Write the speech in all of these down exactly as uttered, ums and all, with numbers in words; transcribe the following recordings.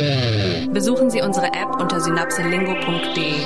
Besuchen Sie unsere App unter synapselingo punkt de.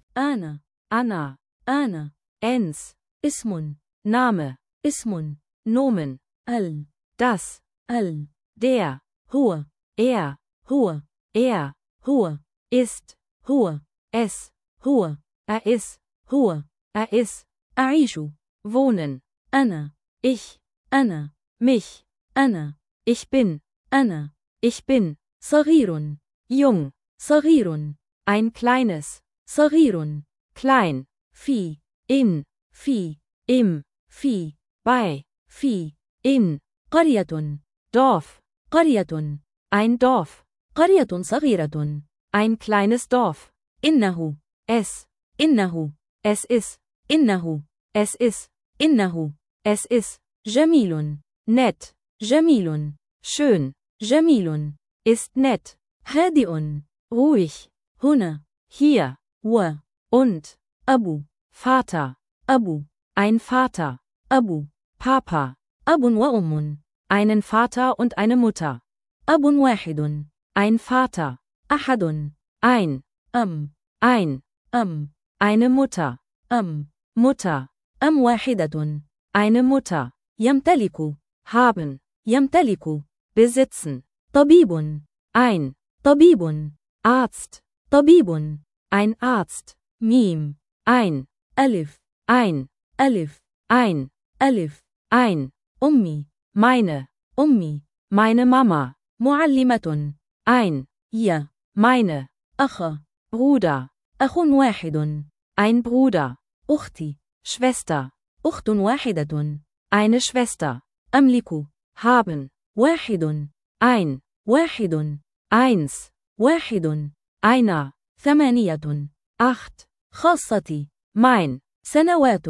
أنا أنا أنا ens اسم Name اسم Nomen ال das ال der هو er هو er هو ist هو es هو er ist هو er ist أعيش wohnen أنا ich أنا mich أنا ich bin أنا ich bin صغير jung صغير ein kleines صغير klein في in في im في bei في in قرية Dorf قرية ein Dorf قرية صغيرة ein kleines Dorf إنه es إنه es ist إنه es ist إنه es ist جميل nett جميل schön جميل ist nett هادئ ruhig هنا hier و und أبو Vater أبو ein Vater أبو Papa أب وأم einen Vater und eine Mutter أب واحد ein Vater أحد ein أم ein أم eine Mutter أم Mutter أم واحدة eine Mutter يمتلك haben يمتلك besitzen طبيب ein طبيب Arzt طبيب ein Arzt ميم ein ألف ein ألف ein ألف ein أمي meine أمي meine Mama معلمة ein ja meine أخ Bruder أخ واحد ein Bruder أختي Schwester أخت واحدة eine Schwester أملك haben واحد ein واحد eins واحد einer ثمانية acht خاصتي mein سنوات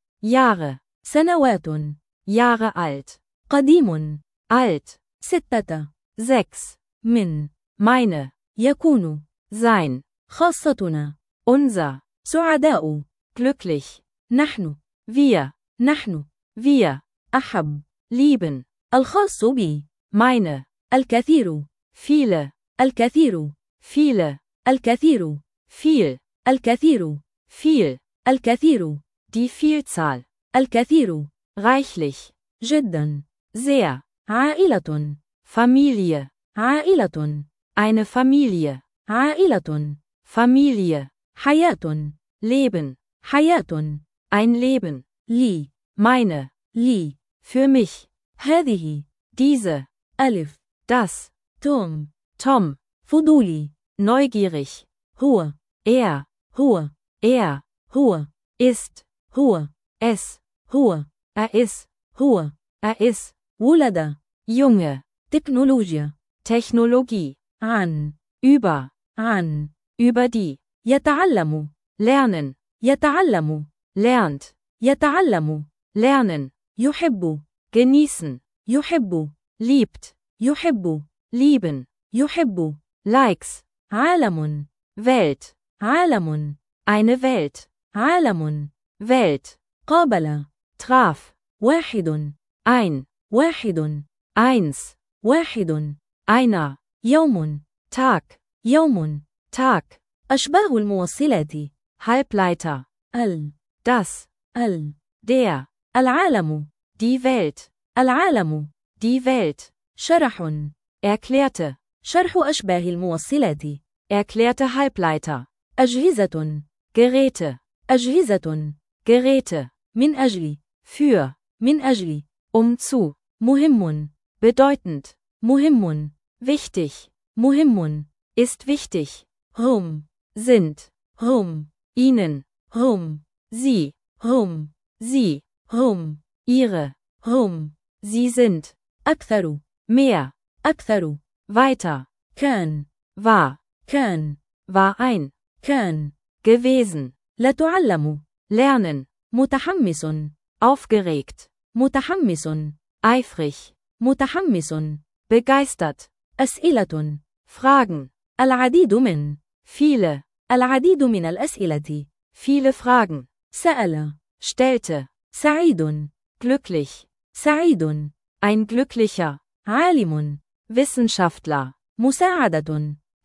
Jahre سنوات Jahre alt قديم alt ستة sechs من meine يكون sein خاصتنا unser سعداء glücklich نحن wir نحن wir أحب lieben الخاص بي meine الكثير viele الكثير viele الكثير viel الكثير viel الكثير die Vielzahl الكثير reichlich جدا sehr عائلة Familie عائلة eine Familie عائلة Familie حياة Leben حياة ein Leben لي meine لي für mich هذه diese ألف das توم Tom فضولي neugierig هو er هو er هو ist هو es هو er ist هو er ist ولد Junge تكنولوجيا Technologie عن über عن über die يتعلم lernen يتعلم lernt يتعلم lernen يحب genießen يحب liebt يحب lieben يحب likes عالم Welt عالم eine Welt عالم Welt قابل traf واحد ein واحد eins واحد einer يوم Tag يوم Tag أشباه الموصلات Halbleiter ال das ال der العالم die Welt العالم die Welt شرح erklärte شرح أشباه الموصلات erklärte Halbleiter أجهزة Geräte أجهزة Geräte من أجل für من أجل um zu مهم bedeutend مهم wichtig مهم ist wichtig هم sind هم ihnen هم sie هم sie هم ihre هم sie sind أكثر mehr أكثر weiter كان war كان war ein كان gewesen لا تعلم lernen متحمس aufgeregt متحمس eifrig متحمس begeistert أسئلة Fragen العديد من viele العديد من الأسئلة viele Fragen سأل stellte سعيد glücklich سعيد ein glücklicher عالم Wissenschaftler مساعدة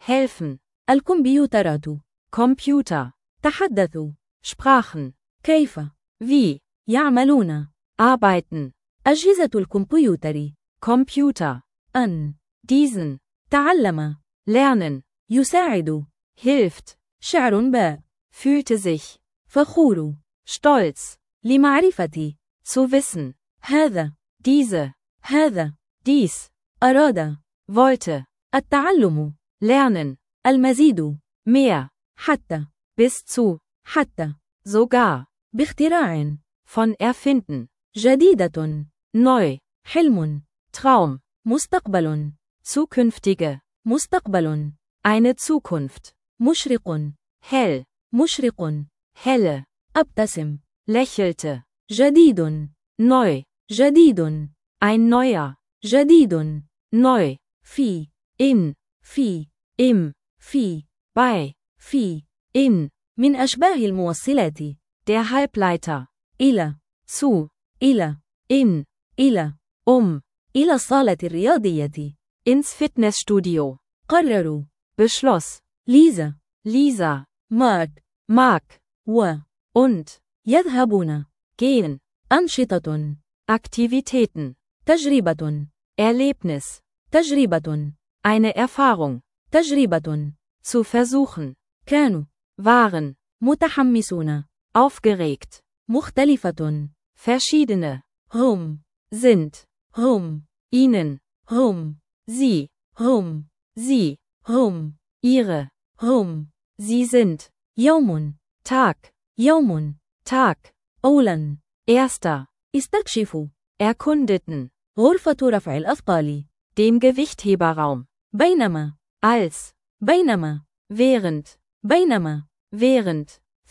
helfen, الكمبيوترات. Computer, تحدثوا. Sprachen, كيف؟ wie, يعملون. arbeiten, أجهزة الكمبيوتر. Computer, أن. diesen, تعلم. lernen, يساعد. hilft, شعر باء. fühlte sich, فخور. stolz, لمعرفة. zu wissen, هذا. diese, هذا. dies, أراد. wollte, التعلم. lernen, المزيد. mehr, حتى. bis zu, حتى. sogar, باختراع. von erfinden, جديدة. neu, حلم. Traum, مستقبل. zukünftige, مستقبل. eine Zukunft, مشرق. hell, مشرق. helle, أبتسم. lächelte, جديد. neu, جديد. ein neuer, جديد. neu, في. in, في. im, في. bei, في. in, من أشباه الموصلات. der Halbleiter, إلى. zu, إلى. in, إلى. um, إلى الصالة الرياضية. ins Fitnessstudio, قرروا. beschloss, ليزا. Lisa, مارك. Mark, و. und, يذهبون. gehen, أنشطة. Aktivitäten, تجربة. Erlebnis, تجربة. eine Erfahrung, تجربة. zu versuchen, كانوا. waren, متحمسون. aufgeregt, مختلفة. verschiedene, هم. sind, هم. ihnen, هم. sie, هم. sie, هم. ihre, هم. sie sind, يوم. Tag, يوم. Tag, أولا. erster, استكشفوا. erkundeten, غرفة رفع الأثقال. den Gewichtheberraum, بينما. als, بينما. während, بينما. während,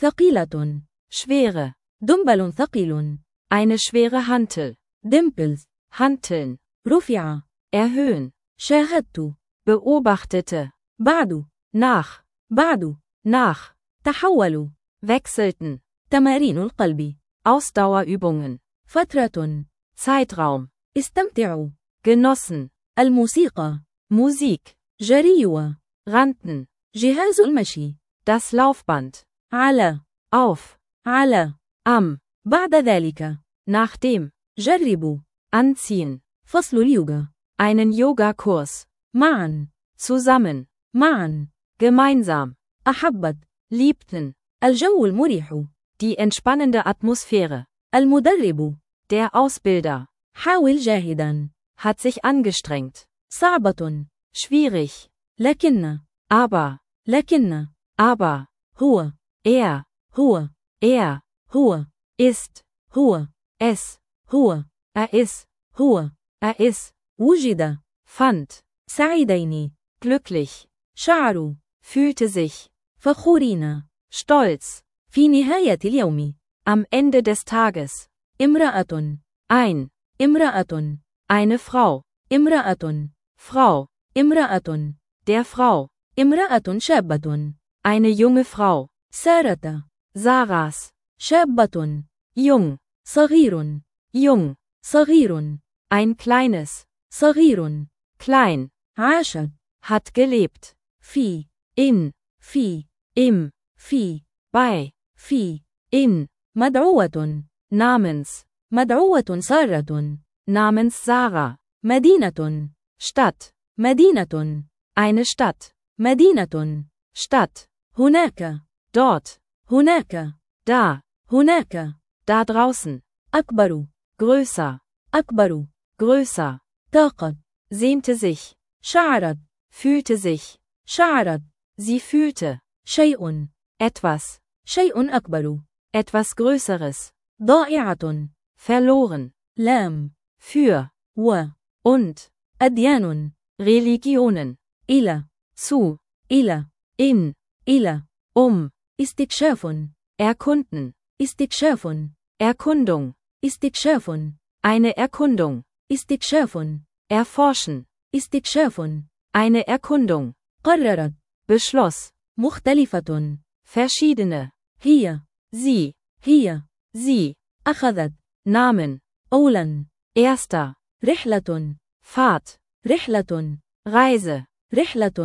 ثقيلة. schwere, دنبل ثقيل. eine schwere Hantel, دمبلز. hanteln, رفع. erhöhen, شاهدت. beobachtete, بعد. nach, بعد. nach, تحولوا. wechselten, تمارين القلب. Ausdauerübungen, فترة. Zeitraum, استمتعوا. genossen, الموسيقى. Musik, جريوا. rannten, جهاز المشي. das Laufband, على. auf, على. am, بعد ذلك. nachdem, جربوا. anziehen, فصل اليوغا. einen Yogakurs, معا. zusammen, معا. gemeinsam, أحبت. liebten, الجو المريح. die entspannende Atmosphäre, المدرب. der Ausbilder, حاول جاهدا. hat sich angestrengt, صعبة. schwierig, لكن. aber, لكن. aber, هو. er, هو. er, هو. ist, هو. es, هو. er ist, هو. er ist, وجد. fand, سعيدين. glücklich, شعروا. fühlte sich, فخورين. stolz, في نهاية اليوم. am Ende des Tages, امرأة. ein, امرأة. eine Frau, امرأة. Frau, امرأة. der Frau, امرأة شابة. eine junge Frau, سارة. Sarahs, شابة. jung, صغير. jung, صغير. ein kleines, صغير. klein, عاشت. hat gelebt, في. in, في. im, في. bei, في. in, مدعوة. namens, مدعوة سارة. namens Sarah, مدينة. Stadt, مدينة. eine Stadt, مدينة. Stadt, هناك. dort, هناك. da, هناك. da draußen, أكبر. größer, أكبر. größer, طاقت. sehnte sich, شعرت. fühlte sich, شعرت. sie fühlte, شيء. etwas, شيء أكبر. etwas Größeres, ضائعة. verloren, لام. für, و. und, أديان. Religionen, إلى. zu, إلى. in, إلى. um, استكشاف. erkunden, استكشاف. Erkundung, استكشاف. eine Erkundung, استكشاف. erforschen, استكشاف. eine Erkundung, قررت. beschloss, مختلفة. verschiedene, هي. sie, هي. sie, أخذت. Namen, أولا. erster, رحلة. Fahrt, رحلة. Reise, رحلة.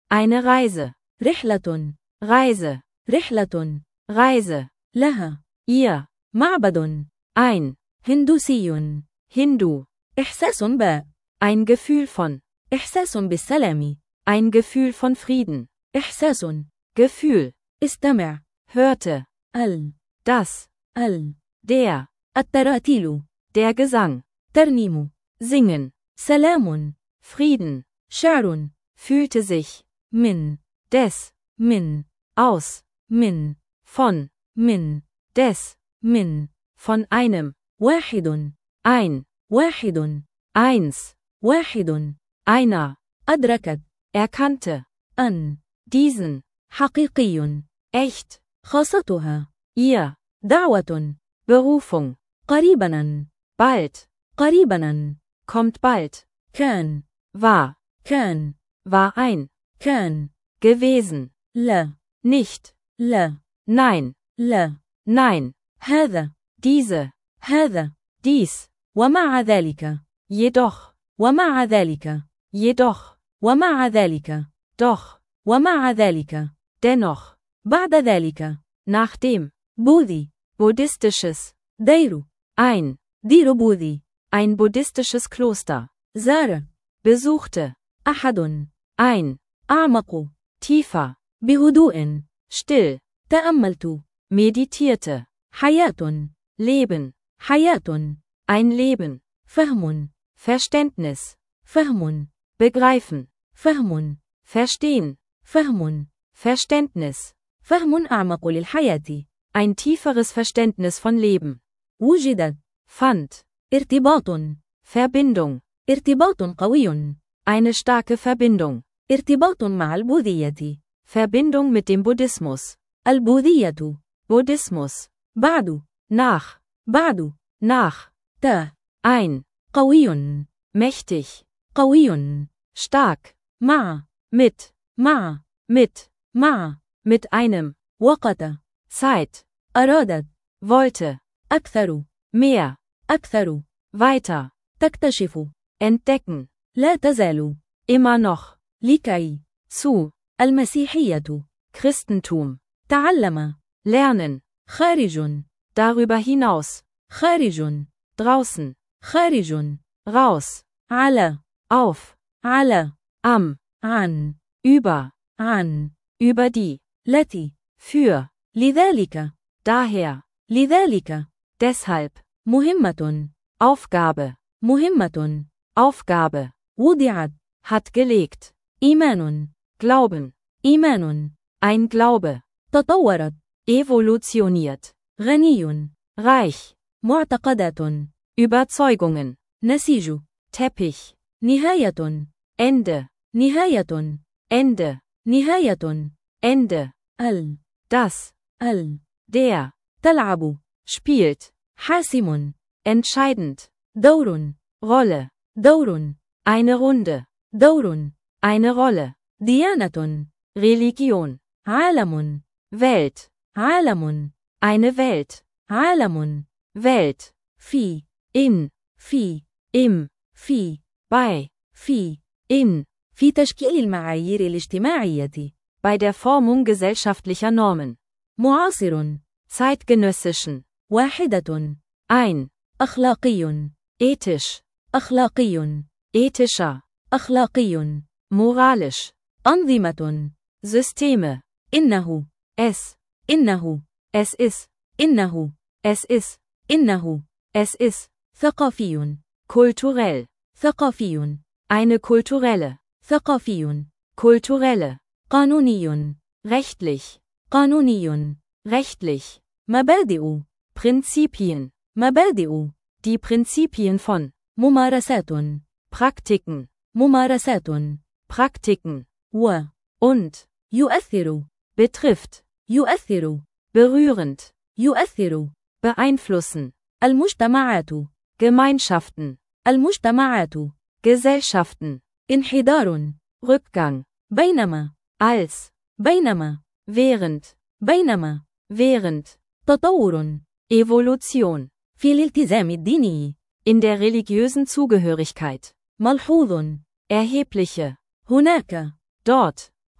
Eine Reise. رحلة. Reise. رحلة. Reise. لها. Ihr. معبد. Ein. هندوسي. Hindu. إحساس ب. Ein Gefühl von. إحساس بالسلام. Ein Gefühl von Frieden. إحساس. Gefühl. استمع. Hörte. ال. Das. ال. Der. التراتيل. Der Gesang. ترنيم. Singen. سلام. Frieden. شعر. Fühlte sich. من. Des. من. Aus. من. Von. من. Des. من. Von einem. واحد. Ein. واحد. Eins. واحد. Einer. أدركت. Erkannte. أن. Diesen. حقيقي. Echt. خاصتها. Ihr. دعوة. Berufung. قريبا. Bald. قريبا. Kommt bald. كان. War. كان. War ein. كان. Gewesen. لا. Nicht. لا. Nein. لا. Nein. هذا. Diese. هذا. Dies. ومع ذلك. Jedoch. ومع ذلك. Jedoch. ومع ذلك. Doch. ومع ذلك. Dennoch. بعد ذلك. Nachdem. بوذي. Buddhistisches. دير. Ein. دير بوذي. Ein buddhistisches Kloster. زار. Besuchte. أحد. Ein. أعمق. Tiefer. بهدوء. Still. تأملت. Meditierte. حياة. Leben. حياة. Ein Leben. فهم. Verständnis. فهم. Begreifen. فهم. Verstehen. فهم. Verständnis. فهم أعمق للحياة. Ein tieferes Verständnis von Leben. وجدت. Fand. ارتباط. Verbindung. ارتباط قوي. Eine starke Verbindung. ارتباط مع البوذية. Verbindung mit dem Buddhismus. البوذية. Buddhismus. بعد. Nach. بعد. Nach. تا. Ein. قوي. Mächtig. قوي. Stark. مع. Mit. مع. Mit. مع. Mit einem. وقت. Zeit. أرادت. Wollte. أكثر. Mehr. أكثر. Weiter. تكتشف. Entdecken. لا تزال. Immer noch. لكي. Zu. المسيحية. Christentum. تعلم. Lernen. خارج. Darüber hinaus. خارج. Draußen. خارج. Raus. على. Auf. على. Am. عن. Über. عن. Über die. التي. Für. لذلك. Daher. لذلك. Deshalb. مهمة. Aufgabe. مهمة. Aufgabe. وضعت. Hat gelegt. إيمان. Glauben. إيمان. Ein Glaube. تطورت. Evolutioniert. غني. Reich. معتقدات. Überzeugungen. نسيج. Teppich. نهاية. Ende. نهاية. Ende. نهاية. Ende. ال. Das. ال. Der. تلعب. Spielt. حاسم. Entscheidend. دور. Rolle. دور. Eine Runde. دور. Eine Rolle. ديانة. Religion. عالم. Welt. عالم. Eine Welt. عالم. Welt. في. In. في. Im. في. Bei. في. In. في تشكيل المعايير الاجتماعية. Bei der Formung gesellschaftlicher Normen. معاصر. Zeitgenössischen. واحدة. Ein. أخلاقي. Ethisch. أخلاقي. Ethischer. أخلاقي. Moralisch. أنظمة. Systeme. إنه. Es. إنه. Es ist. إنه. Es ist. إنه. Es ist. ثقافي. Kulturell. ثقافي. Eine kulturelle. ثقافي. Kulturelle. قانوني. Rechtlich. قانوني. Rechtlich. مبادئ. Prinzipien. مبادئ. Die Prinzipien von. ممارسات. Praktiken. ممارسات. Praktiken. و. Und. يؤثر. Betrifft. يؤثر. Berührend. يؤثر. Beeinflussen. المجتمعات. Gemeinschaften. المجتمعات. Gesellschaften. انحدار. Rückgang. بينما. Als. بينما. Während. بينما. Während. تطور. Evolution. في الالتزام الديني. In der religiösen Zugehörigkeit. ملحوظ. Erhebliche. هناك. Dort.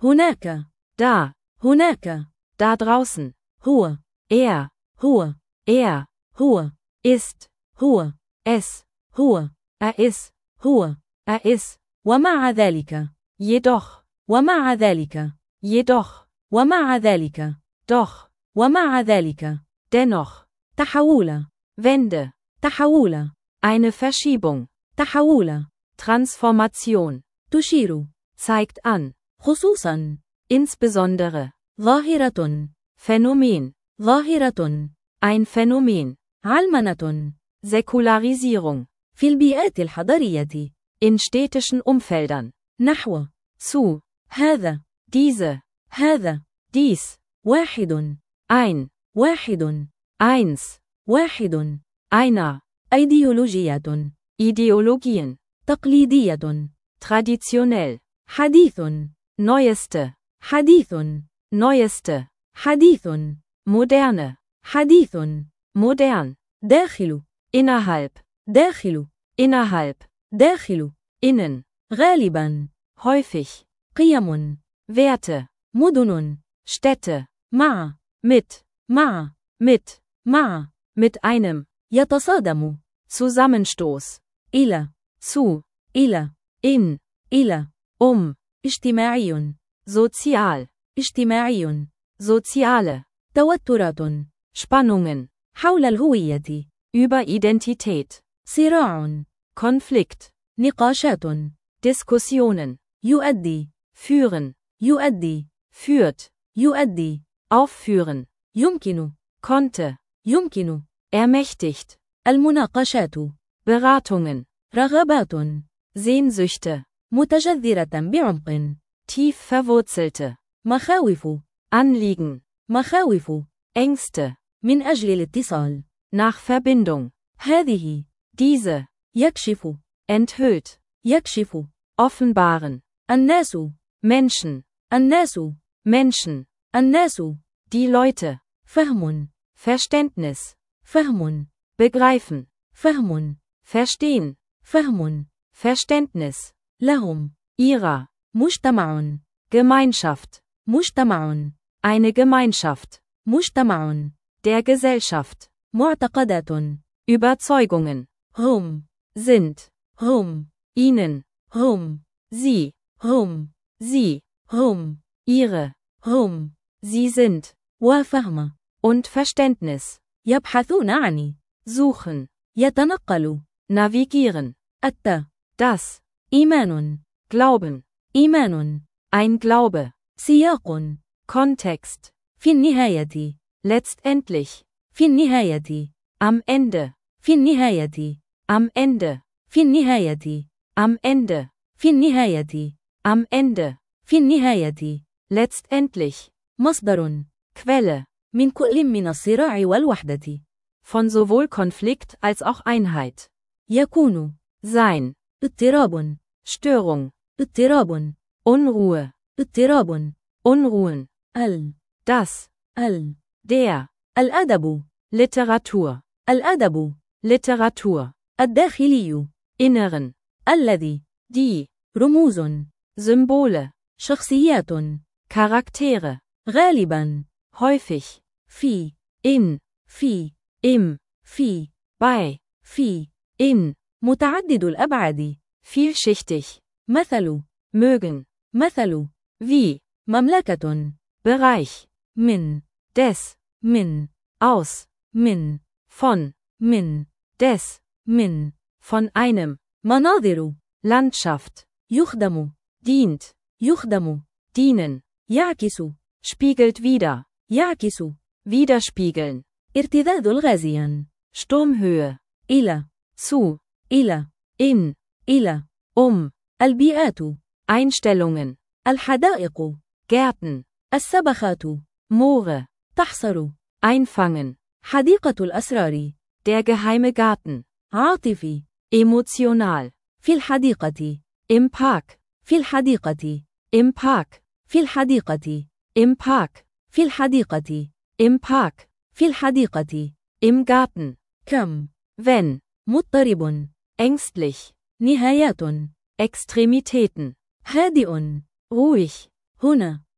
هناك. Da. هناك. Da draußen. هو. Er. هو. Er. هو. Ist. هو. Es. هو. Er ist. هو. Er ist. ومع ذلك. Jedoch. ومع ذلك. Jedoch. ومع ذلك. Doch. ومع ذلك. Dennoch. تحول. Wende. تحول. Eine Verschiebung. تحول. Transformation. تشير. Zeigt an. خصوصا. Insbesondere. ظاهرة. Phänomen. ظاهرة. Ein Phänomen. علمنة. Säkularisierung. في البيئات الحضرية. In städtischen Umfeldern. نحو. Zu. هذا. Diese. هذا. Dies. واحد. Ein. واحد. Eins. واحد. Einer. أيديولوجيات. Ideologien. تقليدية. Traditionell. حديث. Neueste. حديث. Neueste. حديث. Moderne. حديث. Modern. داخل. Innerhalb. داخل. Innerhalb. داخل. Innen. غالبا. Häufig. قيم. Werte. مدن. Städte. مع. Mit. مع. Mit. مع. Mit einem. يتصادم. Zusammenstoß. إلى. Zu. إلى. In. إلى. Um. اجتماعي. Sozial. اجتماعي. Soziale. توترات. Spannungen. حول الهوية. Über Identität. صراع. Konflikt. نقاشات. Diskussionen. يؤدي. Führen. يؤدي. Führt. يؤدي. Aufführen. يمكن. Konnte. يمكن. Ermächtigt. المناقشات. Beratungen. رغبات. Sehnsüchte. متجذرة بعمق. Tief verwurzelte. مخاوف. Anliegen. مخاوف. Ängste. من أجل الاتصال. Nach Verbindung. هذه. Diese. يكشف. Enthüllt. يكشف. Offenbaren. الناس. Menschen. الناس. Menschen. الناس. Die Leute. فهم. Verständnis. فهم. Begreifen. فهم. Verstehen. فهم. Verständnis. لهم. Ihrer. مجتمع. Gemeinschaft. مجتمع. Eine Gemeinschaft. مجتمع. Der Gesellschaft. معتقدات. Überzeugungen. هم. Sind. هم. Ihnen. هم. Sie. هم. Sie. هم. Ihre. هم. Sie sind. وفهم. Und Verständnis. يبحثون عن. Suchen. يتنقل. Navigieren. الت. Das. إيمان. Glauben. إيمان. Ein Glaube. سياق. Kontext. في النهاية. Letztendlich. في النهاية. Am Ende. في النهاية. Am Ende. في النهاية. Am Ende. في النهاية. Am Ende. في النهاية. Letztendlich. مصدر. Quelle. من كل من الصراع والوحدة. Von sowohl Konflikt als auch Einheit. يكون. Sein. اضطراب. Störung. اضطراب. Unruhe. اضطراب. Unruhen. ال. Das. ال. Der. الأدب. Literatur. الأدب. Literatur. الداخلي. Inneren. الذي. Die. رموز. Symbole. شخصيات. Charaktere. غالبا. Häufig. في. In. في. Im. في. Bei. في. In. متعدد الأبعاد. Vielschichtig. مثل. Mögen. مثل. Wie. مملكة. Bereich. من. Des. من. Aus. من. Von. من. Des. من. Von einem. مناظر. Landschaft. يخدم. Dient. يخدم. Dienen. يعكس. Spiegelt wider. يعكس. Widerspiegeln. ارتداد غازيا. Sturmhöhe. إلى. Zu. إلى. In. إلى. Um. البيئات. Einstellungen. الحدائق. Gärten. السبخات. Moore. تحصر. Einfangen. حديقة الأسرار. Der geheime Garten. عاطفي. Emotional. في الحديقة. Im Park. في الحديقة. Im Park. في الحديقة. Im Park. في الحديقة. Im Park. في الحديقة. Im Garten. كم. Wenn. مضطرب. Ängstlich. نهايات. Extremitäten. هادئ. Ruhig. هنا.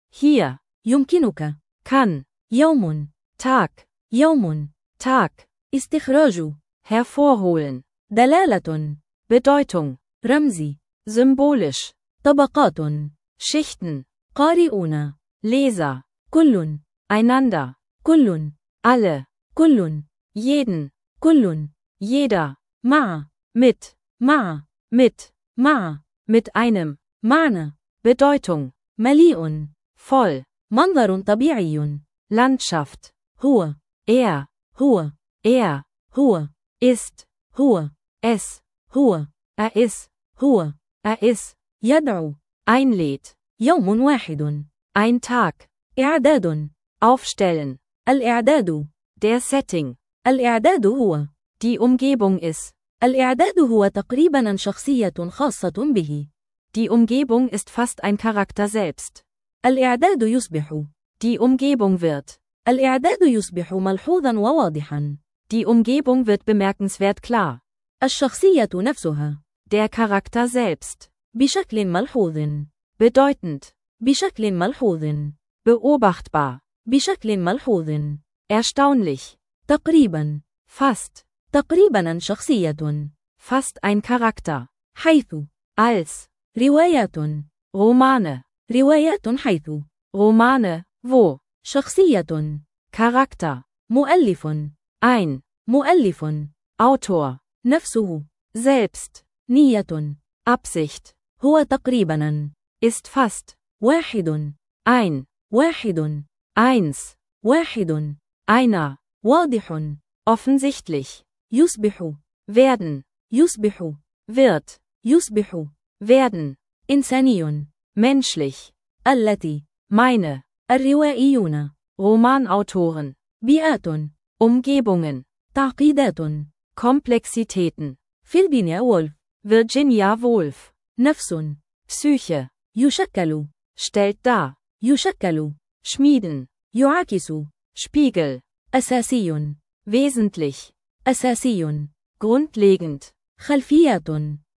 Hier. يمكنك. Kann. يوم. Tag. يوم. Tag. استخراج. Hervorholen. دلالة. Bedeutung. رمزي. Symbolisch. طبقات. Schichten. قارئون. Leser. كل. Einander. كل. Alle. كل. Jeden. كل. Jeder. مع. Mit. مع. Mit. مع. Mit einem. معنى. Bedeutung. مليء. Voll. منظر طبيعي. Landschaft. هو. Er. هو. Er. هو. Ist. هو. Es. هو. Er ist. هو. Er ist. يدعو. Einlädt. يوم واحد. Ein Tag. إعداد. Aufstellen. الإعداد. Der Setting. الإعداد هو. Die Umgebung ist. الإعداد هو تقريباً شخصية خاصة به. Die Umgebung ist fast ein Charakter selbst. الإعداد يصبح. Die Umgebung wird. الإعداد يصبح ملحوظاً وواضحاً. Die Umgebung wird bemerkenswert klar. الشخصية نفسها. Der Charakter selbst. بشكل ملحوظ. Bedeutend. بشكل ملحوظ. Beobachtbar. بشكل ملحوظ. Erstaunlich. تقريباً. Fast. تقريباً شخصية. Fast ein Charakter. حيث. Als. روايات. Romane. روايات حيث. Romane. Wo. شخصية. Charakter. مؤلف. Ein. مؤلف. Autor. نفسه. Selbst. نية. Absicht. هو تقريباً. Ist fast. واحد. Ein. واحد. Eins. واحد. Einer. واضح. Offensichtlich. يصبح. Werden. يصبح. Wird. يصبح. Werden. إنساني. Menschlich. التي. Meine. الروائيون. Romanautoren. بيئات. Umgebungen. تعقيدات. Komplexitäten. فيرجينيا وولف. Virginia Woolf. نفس. Psyche. يشكل. Stellt dar. يشكل. Schmieden. يعاكس. Spiegel. أساسي. Wesentlich. أساسي. Grundlegend. خلفيات.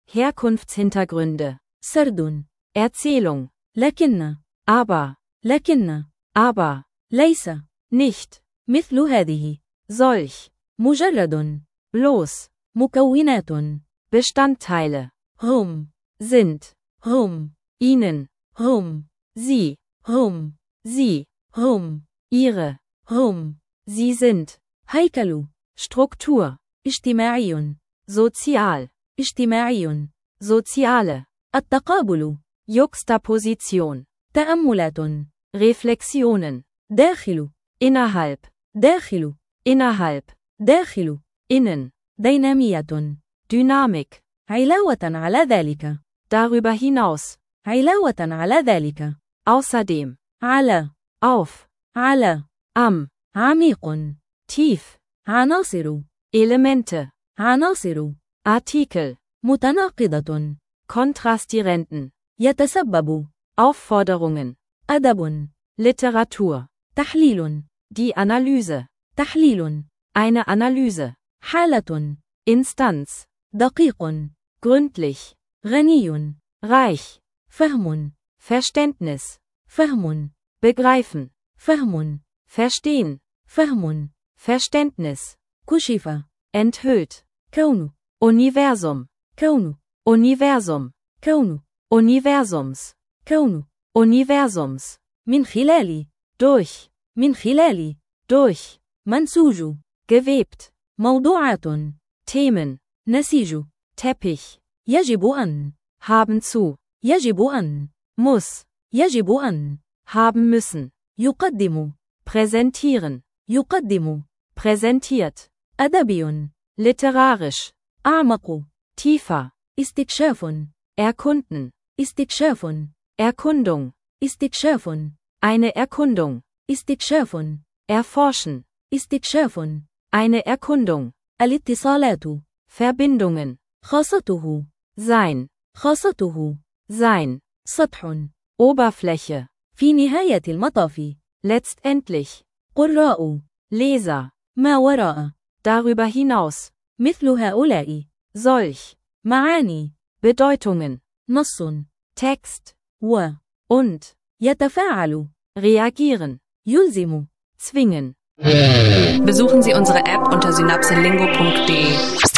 Herkunftshintergründe. سرد. Erzählung. لكن. Aber. لكن. Aber. ليس. Nicht. مثل هذه. Solch. مجرد. Bloß. مكونات. Bestandteile. هم. Sind. هم. Ihnen. هم. Sie. هم. Sie. هم. Ihre. هم. Sie sind. هيكل. Struktur. اجتماعي. Sozial. اجتماعي. Soziale. التقابل. Juxtaposition. تأملات. Reflexionen. داخل. Innerhalb. داخل. Innerhalb. داخل. Innen. دينامية. Dynamik. علاوة على ذلك. Darüber hinaus. علاوة على ذلك. Außerdem. على. Auf. على. Am. عميق. Tief. عناصر. Elemente. عناصر. Artikel. متناقضة. Kontrastierenden. يتسبب. Aufforderungen. أدب. Literatur. تحليل. Die Analyse. تحليل. Eine Analyse. حالة. Instanz. دقيق. Gründlich. غني. Reich. فهم. Verständnis. فهم. Begreifen. فهم. Verstehen. فهم. Verständnis. كشف. Enthüllt. كون. Universum. كون. Universum. كون. Universums. كون. Universums. من خلال. Durch. من خلال. Durch. منسوج. Gewebt. موضوعات. Themen. نسيج. Teppich. يجب أن. Haben zu. يجب أن. Muss. يجب أن. Haben müssen. يقدم. Präsentieren. يقدم. Präsentiert. أدبي. Literarisch. أعمق. Tiefer. استكشاف. Erkunden. استكشاف. Erkundung. استكشاف. Eine Erkundung. استكشاف. Erforschen. استكشاف. Eine Erkundung. الاتصالات. Verbindungen. خاصته. Sein. خاصته. Sein. سطح. Oberfläche. في نهاية المطاف. Letztendlich. قراء. Leser. ما وراء. Darüber hinaus. مثل هؤلاء. Solch. معاني. Bedeutungen. نص. Text. و. Und. يتفاعل. reagieren, يلزم. zwingen. Besuchen Sie unsere App unter synapselingo punkt de.